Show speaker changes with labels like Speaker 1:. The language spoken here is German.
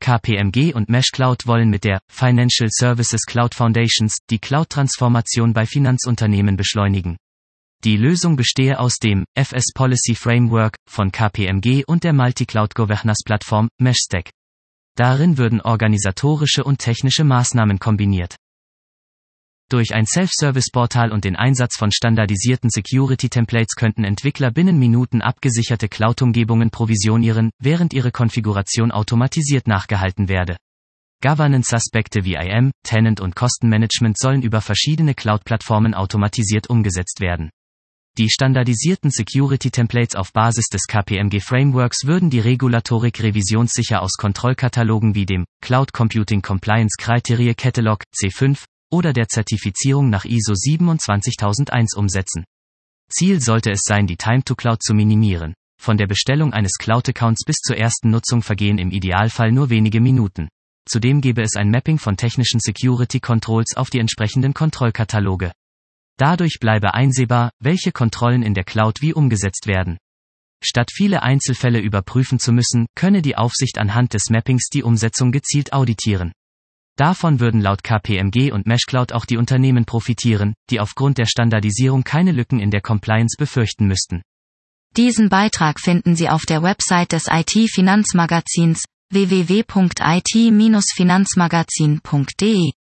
Speaker 1: KPMG und MeshCloud wollen mit der Financial Services Cloud Foundations die Cloud-Transformation bei Finanzunternehmen beschleunigen. Die Lösung bestehe aus dem FS Policy Framework von KPMG und der Multi-Cloud Governance-Plattform Meshstack. Darin würden organisatorische und technische Maßnahmen kombiniert. Durch ein Self-Service-Portal und den Einsatz von standardisierten Security-Templates könnten Entwickler binnen Minuten abgesicherte Cloud-Umgebungen provisionieren, während ihre Konfiguration automatisiert nachgehalten werde. Governance-Aspekte wie IAM, Tenant- und Kostenmanagement sollen über verschiedene Cloud-Plattformen automatisiert umgesetzt werden. Die standardisierten Security-Templates auf Basis des KPMG-Frameworks würden die Regulatorik revisionssicher aus Kontrollkatalogen wie dem Cloud Computing Compliance Criteria Catalog C5 oder der Zertifizierung nach ISO 27001 umsetzen. Ziel sollte es sein, die Time to Cloud zu minimieren. Von der Bestellung eines Cloud-Accounts bis zur ersten Nutzung vergehen im Idealfall nur wenige Minuten. Zudem gäbe es ein Mapping von technischen Security Controls auf die entsprechenden Kontrollkataloge. Dadurch bleibe einsehbar, welche Kontrollen in der Cloud wie umgesetzt werden. Statt viele Einzelfälle überprüfen zu müssen, könne die Aufsicht anhand des Mappings die Umsetzung gezielt auditieren. Davon würden laut KPMG und MeshCloud auch die Unternehmen profitieren, die aufgrund der Standardisierung keine Lücken in der Compliance befürchten müssten.
Speaker 2: Diesen Beitrag finden Sie auf der Website des IT-Finanzmagazins www.it-finanzmagazin.de.